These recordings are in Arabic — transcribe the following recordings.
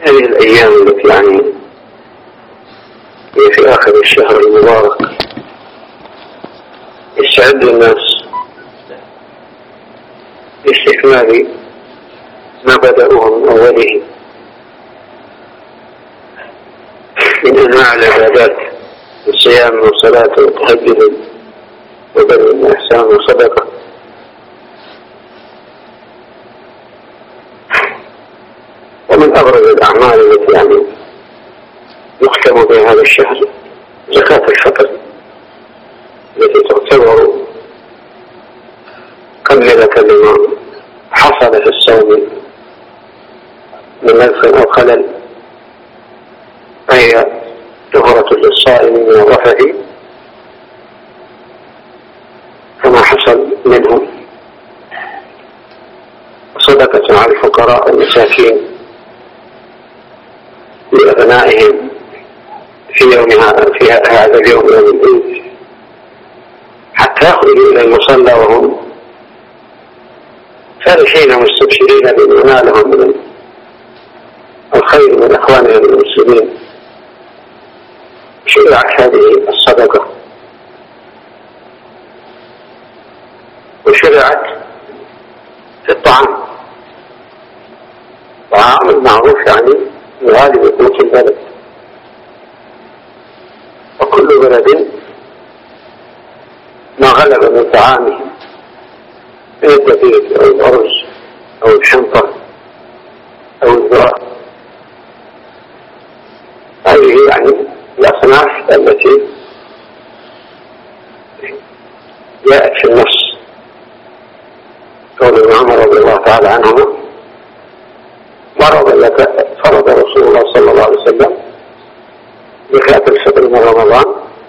هذه الأيام التي هي في آخر الشهر المبارك يستعد الناس لاستكمال ما بدأوه من أوله من أنواع العبادات الصيام وصلاة وتهجد وبر وإحسان وصدقة. ومن أبرز الأعمال التي يختم بها هذا الشهر زكاة الفطر التي تعتبر كملة لما حصل في الصوم من نقص أو خلل، فهي طهرة للصائم من الرفث كما حصل منهم، صدقة على الفقراء والمساكين لأبنائهم في هذا اليوم يوم العيد، حتى يخرجوا إلى المصلى وهم فرحين مستبشرين بما نالهم من الخير من إخوانهم المسلمين. شرعت هذه الصدقة وشرعت في الطعام، طعام المعروف غالب قوت البلد، وكل بلد ما غلب من طعامه من الدقيق أو الأرز أو الحنطة أو الذرة. هذه الأصناف التي جاءت في النص. قول ابن عمر رضي الله تعالى عنهما: فرض رسول الله صلى الله عليه وسلم زكاة الفطر من رمضان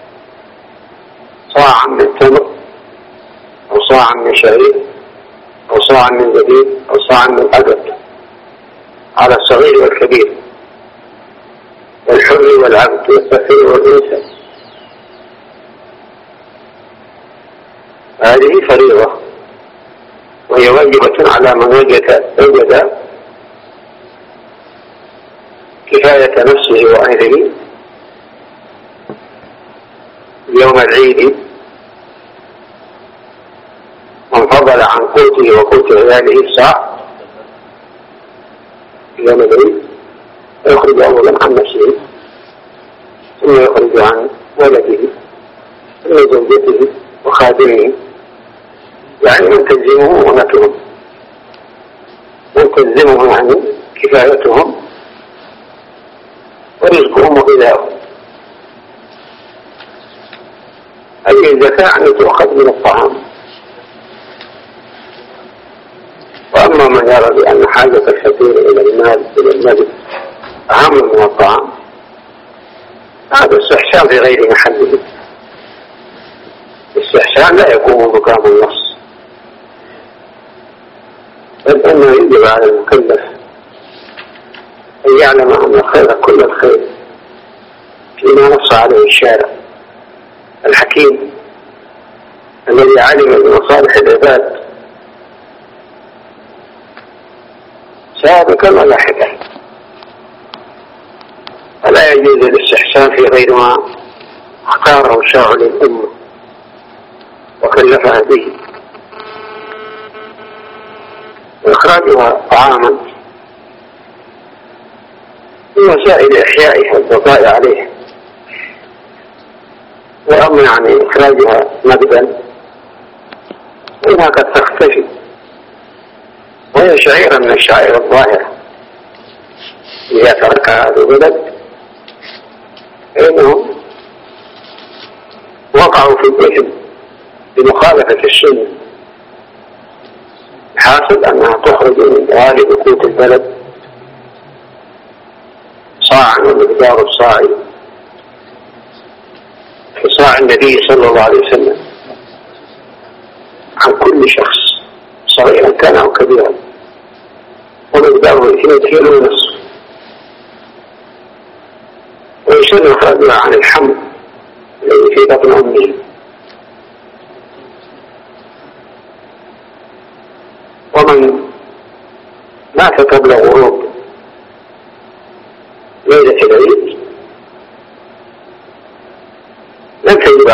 صاعا من تمر أو صاعا من شعير أو صاعا من زبيب أو صاعا من عدد على الصغير والكبير والحر والعبد والذكر والأنثى. هذه فريضة وهي واجبة على من وجد كفاية نفسه وأهله يوم العيد، من فضل عن قوته وقوت عياله صاع يوم العيد يخرج أولا عن نفسه ثم يخرج عن ولده ثم زوجته وخادمه، من تلزمه ونتهم، من تلزمه كفايتهم ورزقهم وغذاؤهم. هذه الزكاة تؤخذ من الطعام. وأما من يرى بأن حاجة الفقير إلى المال أهم من الطعام، هذا استحسان في غير محله. الاستحسان لا يكون مقام النص، بل أنه يجب على المكلف أن يعلم أن الخير كل الخير فيما نص عليه الشارع الحكيم الذي علم بمصالح العباد سابقا ولاحقا، فلا يجوز الاستحسان في غير ما اختاره الشرع للأمة وكلفها به، وإخراجها طعاما من وسائل إحيائها والبقاء عليها. وأما إخراجها نقدا إنها قد تختفي، وهي شعيرة من الشعائر الظاهرة إذا تركها هذا البلد فإنهم وقعوا في الإثم بمخالفة السنة. الحاصل أنها تخرج من غالب قوت البلد صاعا ومقدار الصاع في صاع النبي صلى الله عليه وسلم عن كل شخص صغيرا كان أو كبيرا، ومقداره 2 كيلو ونصف. ويسن إخراجها عن الحمل الذي في بطن أمه. ومن مات قبل غروب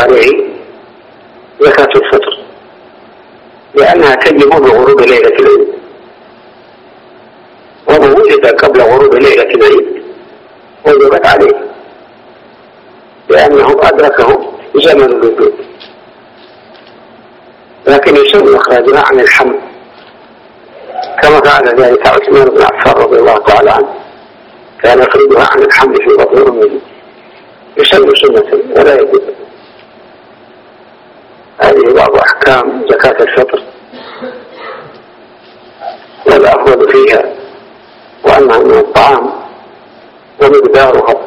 عليه زكاة الفطر، لأنها تجب بغروب ليلة العيد، ومن وجد قبل غروب ليلة العيد وجبت عليه لأنهم أدركهم زمن الوجود، لكن يسمى إخراجها عن الحمل كما فعل ذلك عثمان بن عفان رضي الله تعالى عنه، كان يخرجها عن الحمل في بطن أمه، يسمى سنة ولا يجوز. هذه بعض أحكام زكاة الفطر، والأفضل فيها وأنها من الطعام ومقدارها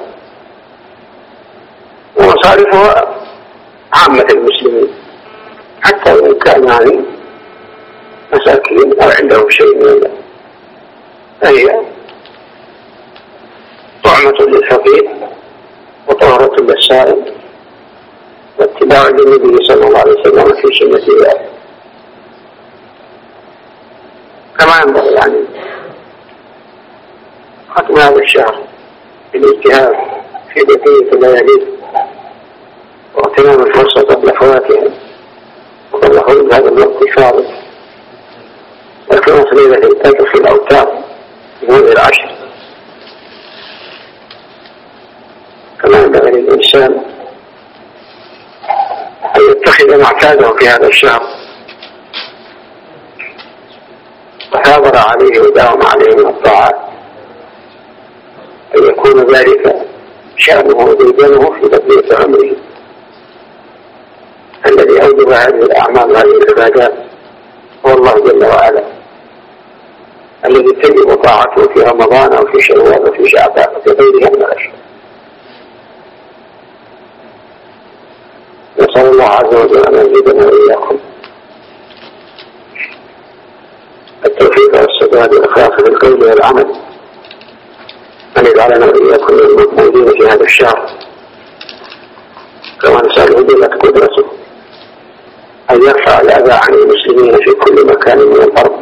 ومصارفها عامة المسلمين، حتى وإن كان يعني مساكين أو عندهم شيء من ذلك، فهي طعمة للفقير وطهرة للسائل واتباع للنبي صلى الله عليه وسلم في سنة ذلك. كما ينبغي يعني ختم هذا الشهر بالاجتهاد في بقية الليالي واغتنام الفرصة قبل فواتها وقبل خروج هذا الوقت الفاضل، وكانت ليلة القدر في الأوتار في هذه العشر. كما ينبغي للإنسان أن يتخذ معتاده في هذا الشهر وثابر عليه وداوم عليه من الطاعات، أن يكون ذلك شأنه وديدنه في بقية عمره. الذي أوجب هذه الأعمال وهذه العبادات هو الله جل وعلا، الذي تجب طاعته في رمضان أو في شوال وفي شعبان وفي غيرها من الأشهر. نسأل الله عز وجل أن يزيدنا وإياكم التوفيق والسداد والإخلاص في القول والعمل، أن يجعلنا وإياكم من المقبولين في هذا الشهر، كما نسأله جل قدرته أن يرفع الأذى عن المسلمين في كل مكان من الأرض،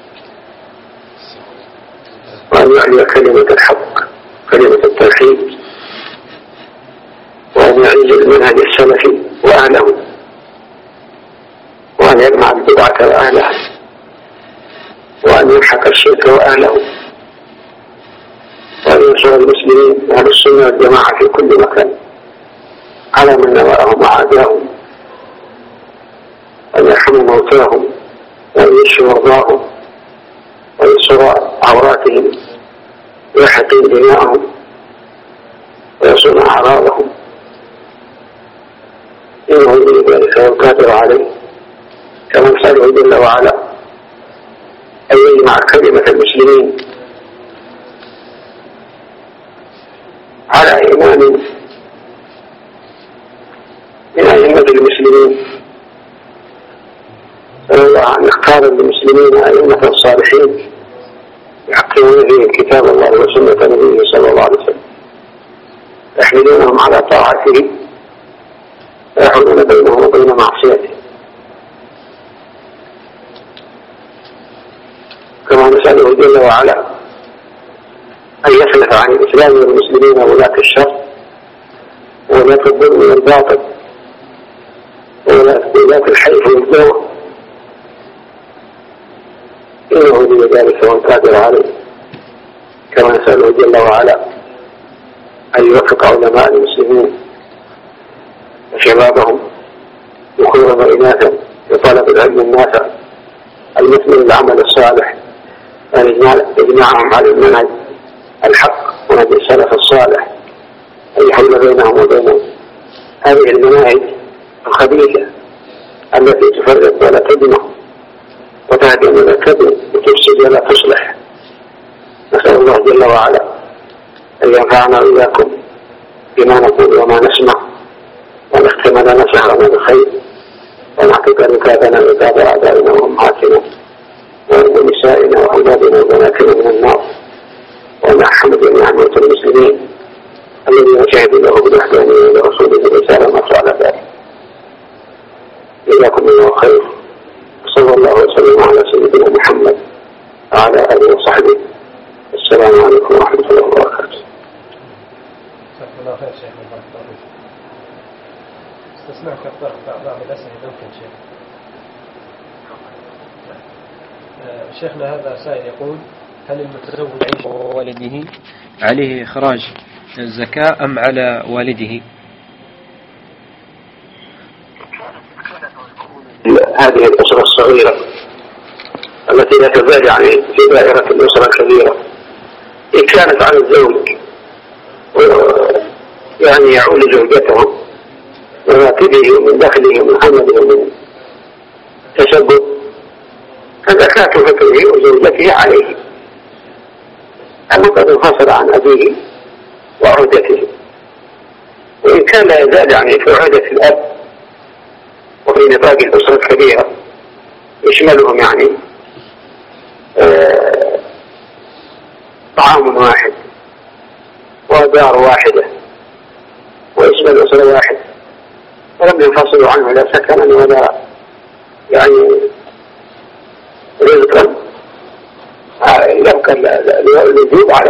وأن يعلي كلمة الحق كلمة التوحيد، وأن يعيد المنهج السلفي وأهله، وأن يجمع البدعة وأهلها، وأن يمحق الشرك وأهله، وأن ينصر المسلمين أهل السنة والجماعة في كل مكان على من نواهم وعاداهم، وأن يرحم موتاهم وأن يشفي مرضاهم وينصر عوراتهم ويحقن دماءهم ويصون أعراضهم، إنه ولي ذلك والقادر عليه. كما نسأله جل وعلا أن يجمع كلمة المسلمين على إمام من أئمة المسلمين، نسأل الله أن يختار للمسلمين أئمة صالحين يحكمون فيهم كتاب الله وسنة نبيه صلى الله عليه وسلم، يحملونهم على طاعته ويحولون بينهم وبين معصيته. كما نسأله جل وعلا أن يصلح عن الإسلام والمسلمين ولاة الشر وولاة الظلم والباطل وولاة الحيف والجوع، إنه ولي ذلك والقادر عليه. كما نسأله جل وعلا أن يوفق علماء المسلمين وشبابهم ذكورا وإناثا لطلب العلم النافع المثمر للعمل الصالح، وأن يجمعهم على المنهج الحق ونهج السلف الصالح، أن يحل بينهم وبين هذه المناهج الخبيثة التي تفرق ولا تجمع وتهدم ولا تبني وتفسد ولا تصلح. نسأل الله جل وعلا أن ينفعنا وإياكم بما نقول وما نسمع، ونختم لنا شهرنا بخير، ونعتق ركابنا ركاب أعدائنا وأمهاتنا ونسائنا وأولادنا وبناتنا من النار، ونرحم جميع موتى المسلمين الذين شهدوا له بالوحدانية ولرسوله بالرسالة ونصر على ذلك. جزاكم الله خير، وصلى الله وسلم على سيدنا محمد وعلى آله وصحبه. السلام عليكم ورحمة الله وبركاته. استسمعك بعض الأسئلة ممكن شيخ. شيخنا هذا سائل يقول: هل المتزوج يعيش والده عليه إخراج الزكاة أم على والده؟ هذه الأسرة الصغيرة التي لا تزال يعني في دائرة الأسرة الكبيرة، إن كانت على الزوج يعني يعول زوجته وراتبه ومن دخله ومن عمله ومن تشبه، فزكاة فكره وزوجته عليه، أما قد انفصل عن أبيه وعودته. وإن كان لا يزال يعني في عودة الأب وفي نطاق الأسرة الكبيرة يشملهم يعني طعام واحد ودار واحدة ويشمل أسرة واحدة، ولم ينفصلوا عنه لا سكنا ولا يعني رزقا، يبقى الوجوب على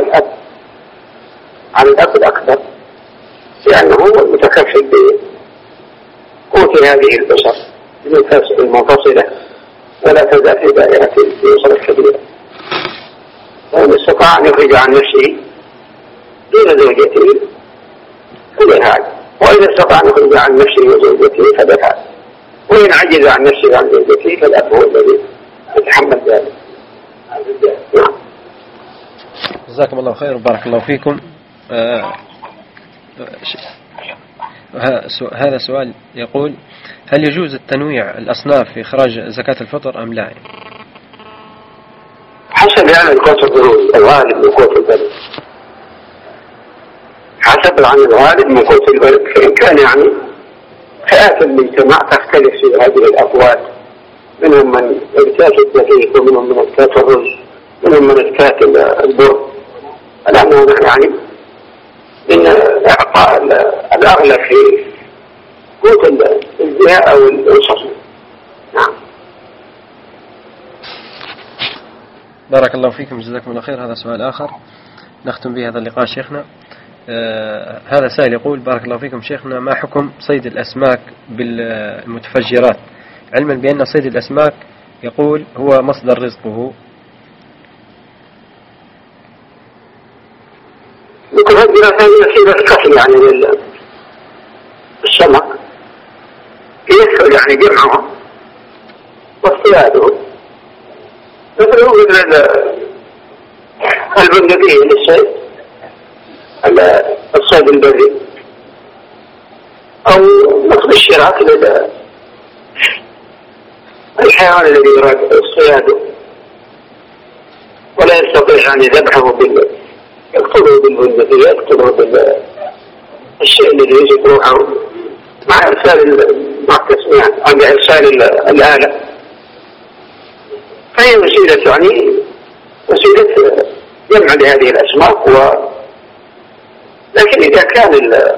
الأب الأكبر، لأنه هو المتكفل بقوت هذه الأسر المنفصلة ولا تزال في دائرة الأسرة الكبيرة. وإن استطاع أن يخرج عن نفسه دون زوجته فليفعل، وإذا استطاع أن يخرج عن نفسه وزوجته فليفعل، وإن عجز عن نفسه وعن زوجته فالأب هو الذي يتحمل ذلك. نعم. جزاكم الله خير وبارك الله فيكم. هذا سؤال يقول: هل يجوز التنويع الأصناف في إخراج زكاة الفطر أم لا؟ حسب يعني قوت الضروري الغالب من قوت البلد، حسب عن الغالب من قوت البلد. فإن كان يعني فئات المجتمع تختلف في هذه الأقوال، منهم من ارتاك الدقيق ومنهم من ارتاك الرز ومنهم من ارتاك البر، الأمر يعني إن إعطاء الأغلى في قوت الجهة أو الأسر. نعم. بارك الله فيكم جزاكم الله خير. هذا سؤال آخر نختم به هذا اللقاء شيخنا. هذا سائل يقول: بارك الله فيكم شيخنا، ما حكم صيد الأسماك بالمتفجرات، علما بأن صيد الأسماك يقول هو مصدر رزقه؟ المتفجرات هذه وسيلة قتل يعني للسمك، يسهل يعني جمعه واصطياده، مثل البندقية للصيد، الصيد البري، أو نقل الشراك الحيوان الذي يراد اصطياده ولا يستطيع يعني ذبحه يقتله بالبندقية، يقتله بالشيء الذي يجب روحه مع إرسال الآلة، فهي وسيلة يعني وسيلة جمع لهذه الأسماك. لكن إذا كان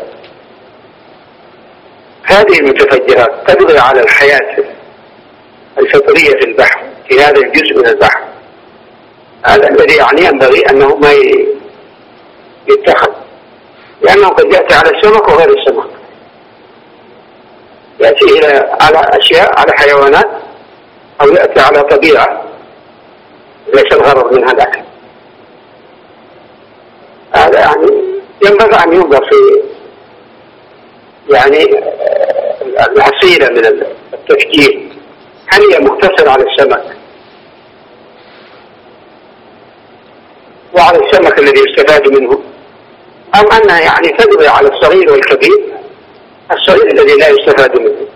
هذه المتفجرات تقضي على الحياة الفطرية في البحر في هذا الجزء من البحر، هذا الذي يعني ينبغي أنه ما يتخذ، لأنه قد يأتي على السمك وغير السمك، يأتي على أشياء، على حيوانات، أو يأتي على طبيعة ليس الغرض منها الأكل. هذا يعني ينبغي أن ينظر في يعني الحصيلة من التفكير، هل هي مقتصرة على السمك وعلى السمك الذي يستفاد منه، أم أنها يعني تدعي على الصغير والكبير، الصغير الذي لا يستفاد منه.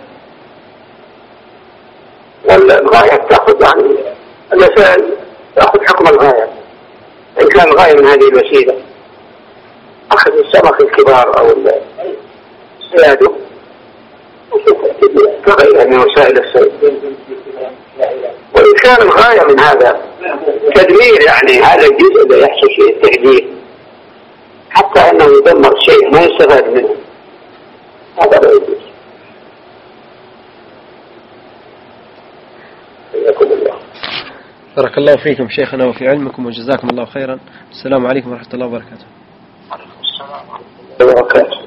والغاية تأخذ يعني المسائل تأخذ حكم الغاية، إن كان الغاية من هذه الوسيلة أخذ السمك الكبار أو الصياده كغيرها من وسائل الصيد، وإن كان الغاية من هذا تدمير يعني هذا الجزء الذي يحصل فيه التهدير حتى أنه يدمر شيء ما يستفاد منه، هذا لا يجوز. بارك الله فيكم شيخنا وفي علمكم وجزاكم الله خيرا. السلام عليكم ورحمة الله وبركاته. وعليكم السلام ورحمة الله وبركاته.